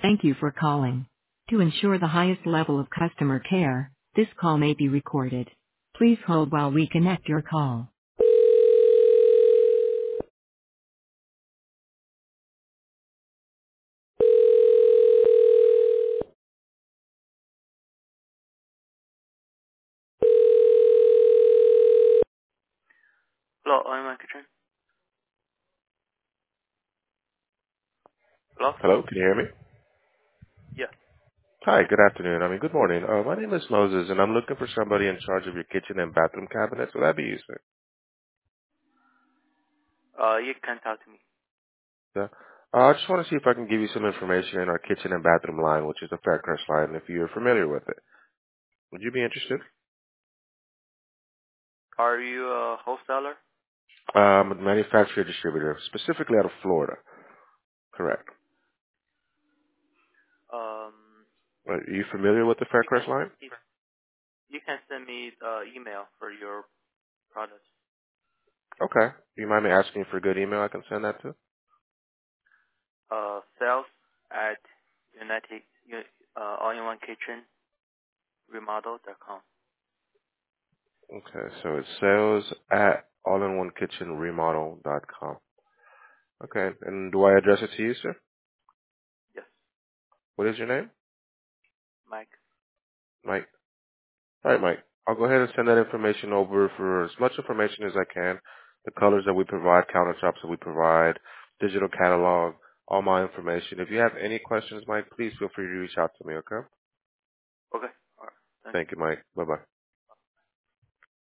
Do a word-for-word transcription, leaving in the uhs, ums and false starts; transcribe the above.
Thank you for calling. To ensure the highest level of customer care, this call may be recorded. Please hold while we connect your call. Hello, I'm my kitchen. Hello? Hello, can you hear me? Yeah. Hi, good afternoon. I mean, good morning. Uh, my name is Moses, and I'm looking for somebody in charge of your kitchen and bathroom cabinets. Will that be you, sir? Uh, you can talk to me. Yeah. Uh, I just want to see if I can give you some information in our kitchen and bathroom line, which is the Faircrest line, if you're familiar with it. Would you be interested? Are you a wholesaler? Um, a manufacturer distributor, specifically out of Florida. Correct. Um, Uh, Are you familiar with the you can Faircrest line? you can send me the email for your products. Okay. Do you mind me asking for a good email I can send that to? Uh, sales at United uh, all-in-one kitchen remodel dot com. Okay, so it's sales at all in one kitchen remodel dot com. Okay, and do I address it to you, sir? Yes, What is your name? Mike. Mike. All right, Mike. I'll go ahead and send that information over for as much information as I can. The colors that we provide, countertops that we provide, digital catalog, all my information. If you have any questions, Mike, please feel free to reach out to me, okay? Okay. All right. Thank you. Thank you, Mike. Bye-bye.